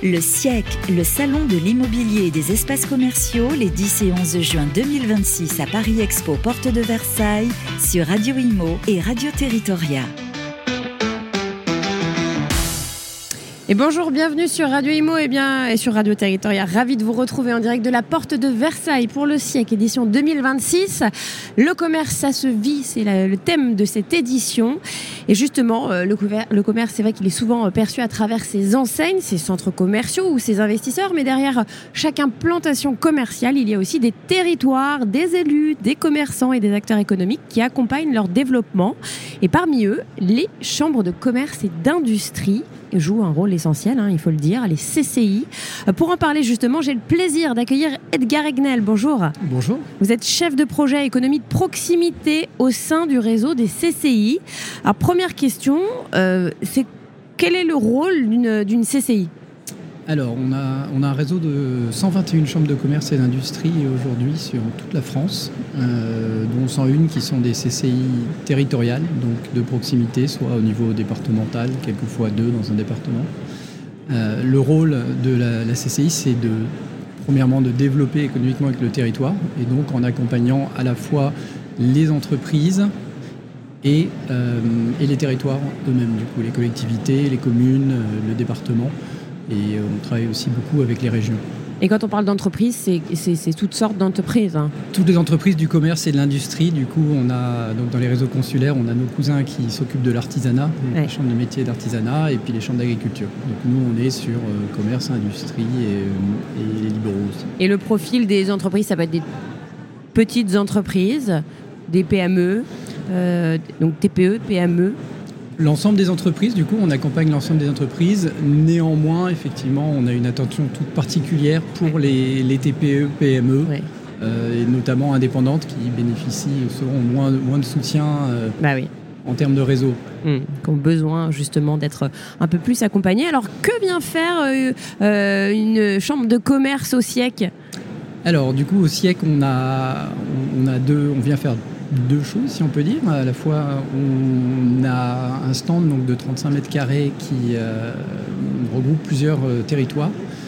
Le SIEC, le salon de l'immobilier et des espaces commerciaux, les 10 et 11 juin 2026 à Paris Expo, porte de Versailles, sur Radio Imo et Radio Territoria. Et bonjour, bienvenue sur Radio Imo et sur Radio Territoria. Ravi de vous retrouver en direct de la porte de Versailles pour le SIEC édition 2026. Le commerce, ça se vit, c'est le thème de cette édition. Et justement, le commerce, c'est vrai qu'il est souvent perçu à travers ses enseignes, ses centres commerciaux ou ses investisseurs. Mais derrière chaque implantation commerciale, il y a aussi des territoires, des élus, des commerçants et des acteurs économiques qui accompagnent leur développement. Et parmi eux, les chambres de commerce et d'industrie jouent un rôle essentiel, il faut le dire, les CCI. Pour en parler justement, j'ai le plaisir d'accueillir Edgar Egnel. Bonjour. Bonjour. Vous êtes chef de projet économie de proximité au sein du réseau des CCI. Alors première question, c'est quel est le rôle d'une CCI ? Alors, on a un réseau de 121 chambres de commerce et d'industrie aujourd'hui sur toute la France, dont 101 qui sont des CCI territoriales, donc de proximité, soit au niveau départemental, quelquefois 2 dans un département. Le rôle de la CCI, c'est premièrement de développer économiquement avec le territoire, et donc en accompagnant à la fois les entreprises et les territoires eux-mêmes, du coup, les collectivités, les communes, le département. Et on travaille aussi beaucoup avec les régions. Et quand on parle d'entreprise, c'est toutes sortes d'entreprises. Toutes les entreprises du commerce et de l'industrie. Du coup, on a donc dans les réseaux consulaires, on a nos cousins qui s'occupent de l'artisanat, les chambres de métiers d'artisanat, et puis les chambres d'agriculture. Donc nous, on est sur commerce, industrie et les libéraux aussi. Et le profil des entreprises, ça peut être des petites entreprises, des PME, donc TPE, PME. L'ensemble des entreprises, du coup, on accompagne l'ensemble des entreprises. Néanmoins, effectivement, on a une attention toute particulière pour les TPE, PME, et notamment indépendantes qui bénéficient souvent moins de soutien en termes de réseau. Qui ont besoin justement d'être un peu plus accompagnés. Alors, que vient faire une chambre de commerce au SIEC ? Alors, du coup, au SIEC, on vient faire deux choses, si on peut dire. À la fois, on a un stand donc, de 35 mètres carrés qui regroupe plusieurs territoires.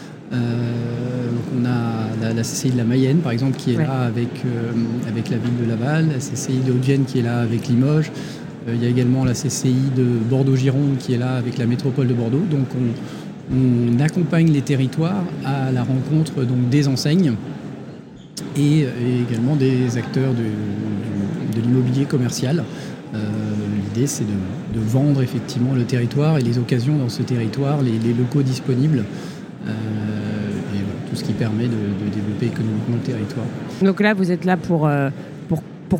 Donc on a la CCI de la Mayenne, par exemple, qui est là avec la ville de Laval, la CCI de Haute-Vienne qui est là avec Limoges. Il y a également la CCI de Bordeaux-Gironde qui est là avec la métropole de Bordeaux. Donc on accompagne les territoires à la rencontre donc, des enseignes et également des acteurs de l'immobilier commercial. L'idée, c'est de vendre effectivement le territoire et les occasions dans ce territoire, les locaux disponibles, et voilà, tout ce qui permet de développer économiquement le territoire. Donc là, vous êtes là pourquoi ?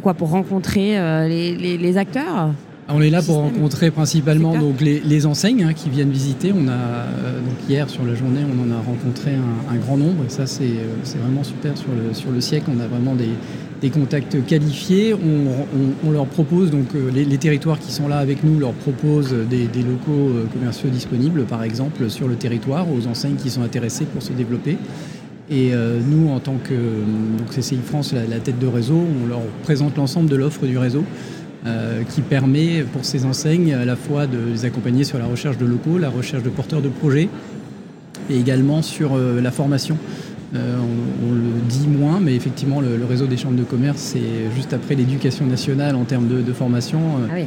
Pour rencontrer les acteurs ? On est là pour rencontrer principalement donc, les enseignes qui viennent visiter. On a, donc hier, sur la journée, on en a rencontré un grand nombre. Et ça, c'est vraiment super sur le SIEC. On a vraiment des contacts qualifiés. On leur propose, donc les territoires qui sont là avec nous leur proposent des locaux commerciaux disponibles, par exemple, sur le territoire, aux enseignes qui sont intéressées pour se développer. Et nous, en tant que CCI France, la tête de réseau, on leur présente l'ensemble de l'offre du réseau. Qui permet pour ces enseignes à la fois de les accompagner sur la recherche de locaux, la recherche de porteurs de projets et également sur la formation. On le dit moins, mais effectivement le réseau des chambres de commerce, c'est juste après l'éducation nationale en termes de formation.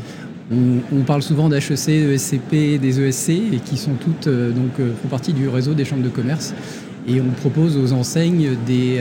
On parle souvent d'HEC, d'ESCP, des ESC et qui sont toutes font partie du réseau des chambres de commerce. Et on propose aux enseignes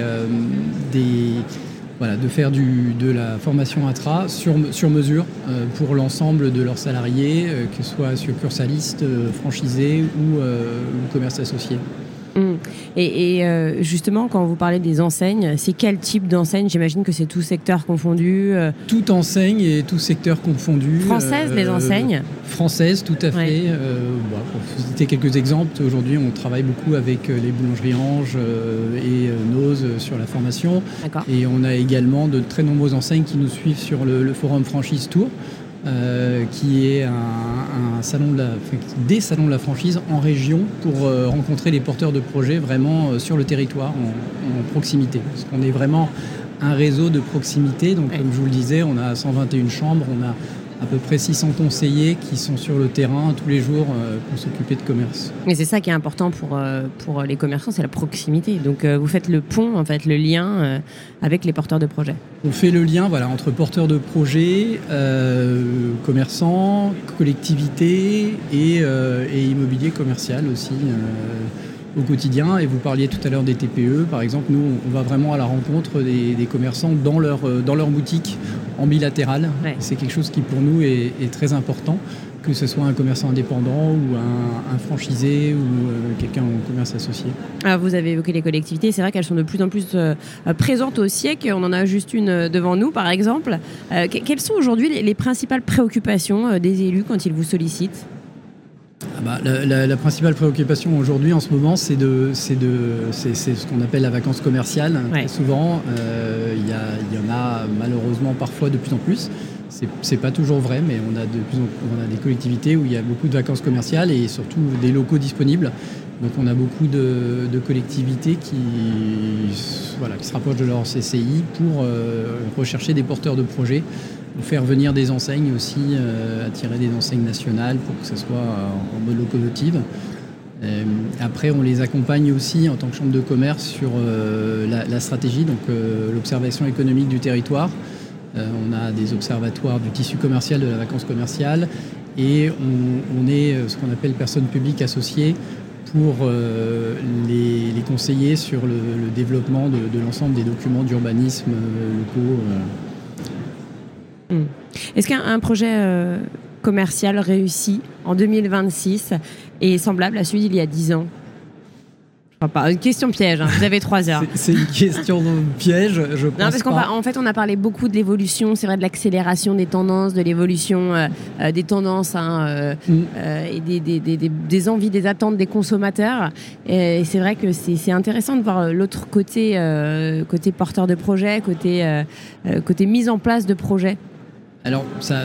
de faire de la formation intra sur mesure pour l'ensemble de leurs salariés, que ce soit succursalistes, franchisés ou commerce associé. Et justement, quand vous parlez des enseignes, c'est quel type d'enseigne ? J'imagine que c'est tout secteur confondu. Toute enseigne et tout secteur confondu. Françaises, les enseignes ? Françaises, tout à fait. Pour vous citer quelques exemples, aujourd'hui, on travaille beaucoup avec les boulangeries Ange et Nose sur la formation. D'accord. Et on a également de très nombreuses enseignes qui nous suivent sur le forum Franchise Tour. Qui est des salons de la franchise en région pour rencontrer les porteurs de projets vraiment sur le territoire, en proximité. Parce qu'on est vraiment un réseau de proximité. Donc, comme je vous le disais, on a 121 chambres, on a à peu près 600 conseillers qui sont sur le terrain tous les jours pour s'occuper de commerce. Mais c'est ça qui est important pour les commerçants, c'est la proximité. Donc vous faites le pont, en fait, le lien avec les porteurs de projets. On fait le lien entre porteurs de projets, commerçants, collectivités et immobilier commercial aussi au quotidien. Et vous parliez tout à l'heure des TPE, par exemple. Nous, on va vraiment à la rencontre des commerçants dans leur boutique en bilatéral. Ouais. C'est quelque chose qui pour nous est très important, que ce soit un commerçant indépendant ou un franchisé ou quelqu'un en commerce associé. Alors vous avez évoqué les collectivités, c'est vrai qu'elles sont de plus en plus présentes au SIEC. On en a juste une devant nous, par exemple. Quelles sont aujourd'hui les principales préoccupations des élus quand ils vous sollicitent ? La principale préoccupation aujourd'hui en ce moment, c'est ce qu'on appelle la vacance commerciale. Ouais. Très souvent, il y en a malheureusement parfois de plus en plus. C'est pas toujours vrai, mais on a des collectivités où il y a beaucoup de vacances commerciales et surtout des locaux disponibles. Donc on a beaucoup de collectivités qui se rapprochent de leur CCI pour rechercher des porteurs de projets, faire venir des enseignes aussi, attirer des enseignes nationales pour que ce soit en mode locomotive. Après, on les accompagne aussi en tant que chambre de commerce sur la stratégie, donc l'observation économique du territoire. On a des observatoires du tissu commercial, de la vacance commerciale, et on est ce qu'on appelle personnes publiques associées pour les conseiller sur le développement de l'ensemble des documents d'urbanisme locaux. Est-ce qu'un projet commercial réussi en 2026 est semblable à celui d'il y a 10 ans ? Je crois pas. Une question piège, hein. Vous avez 3 heures. C'est une question piège, je pense. Non, parce qu'en fait, on a parlé beaucoup de l'évolution, c'est vrai, de l'accélération des tendances, de l'évolution des tendances et des envies, des attentes des consommateurs. Et c'est vrai que c'est intéressant de voir l'autre côté, côté porteur de projet, côté mise en place de projets. Alors,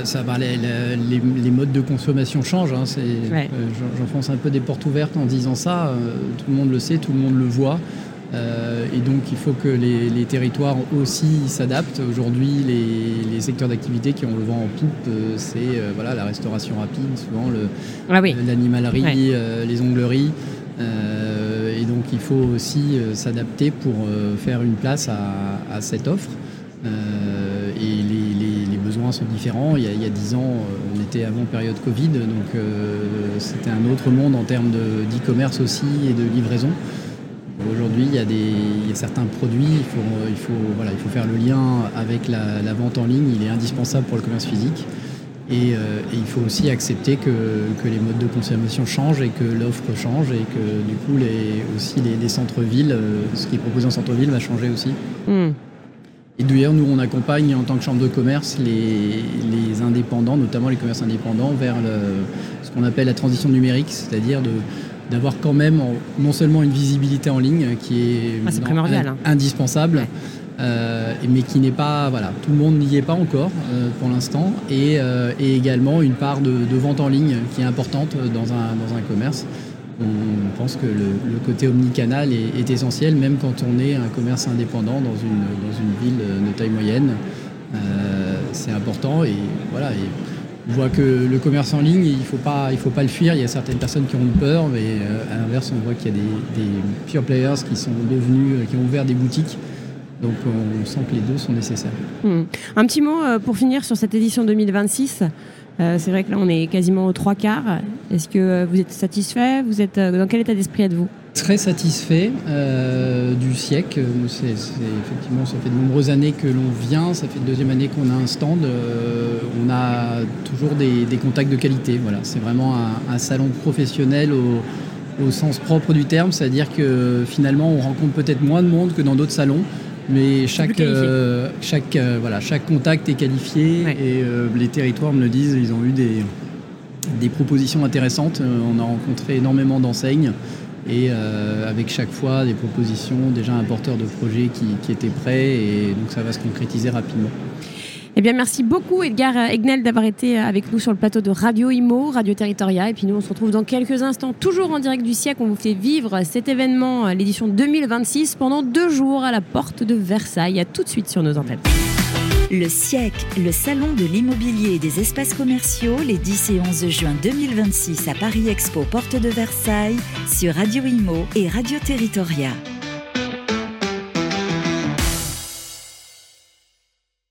les modes de consommation changent. Hein, j'enfonce un peu des portes ouvertes en disant ça. Tout le monde le sait, tout le monde le voit. Et donc, il faut que les territoires aussi s'adaptent. Aujourd'hui, les secteurs d'activité qui ont le vent en poupe, c'est la restauration rapide, souvent l'animalerie, les ongleries. Et donc, il faut aussi s'adapter pour faire une place à cette offre. Et les besoins sont différents. Il y a 10 ans, on était avant période Covid, donc c'était un autre monde en termes d'e-commerce aussi et de livraison. Aujourd'hui, il y a certains produits, il faut faire le lien avec la vente en ligne. Il est indispensable pour le commerce physique. Et il faut aussi accepter que les modes de consommation changent et que l'offre change et que du coup les centres-villes, ce qui est proposé en centre-ville va changer aussi. Et d'ailleurs, nous, on accompagne en tant que chambre de commerce les indépendants, notamment les commerces indépendants, vers ce qu'on appelle la transition numérique, c'est-à-dire d'avoir quand même non seulement une visibilité en ligne qui est primordial, indispensable, mais qui n'est pas... tout le monde n'y est pas encore pour l'instant, et également une part de vente en ligne qui est importante dans un commerce. On pense que le côté omnicanal est essentiel, même quand on est un commerce indépendant dans une ville de taille moyenne. C'est important et on voit que le commerce en ligne, il faut pas le fuir. Il y a certaines personnes qui ont peur, mais à l'inverse, on voit qu'il y a des pure players qui ont ouvert des boutiques. Donc on sent que les deux sont nécessaires. Un petit mot pour finir sur cette édition 2026. C'est vrai que là, on est quasiment aux 3/4. Est-ce que vous êtes satisfait ? Vous êtes dans quel état d'esprit êtes-vous ? Très satisfait du SIEC. C'est effectivement, ça fait de nombreuses années que l'on vient. Ça fait la 2e année qu'on a un stand. On a toujours des contacts de qualité. Voilà, c'est vraiment un salon professionnel au sens propre du terme. C'est-à-dire que finalement, on rencontre peut-être moins de monde que dans d'autres salons. Mais chaque contact est qualifié et les territoires me le disent, ils ont eu des propositions intéressantes. On a rencontré énormément d'enseignes et avec chaque fois des propositions, déjà un porteur de projet qui était prêt et donc ça va se concrétiser rapidement. Eh bien, merci beaucoup Edgar Egnel d'avoir été avec nous sur le plateau de Radio Imo, Radio Territoria. Et puis nous, on se retrouve dans quelques instants, toujours en direct du SIEC. On vous fait vivre cet événement, l'édition 2026, pendant 2 jours à la porte de Versailles. À tout de suite sur nos antennes. Le SIEC, le Salon de l'immobilier et des espaces commerciaux, les 10 et 11 juin 2026 à Paris Expo, porte de Versailles, sur Radio Imo et Radio Territoria.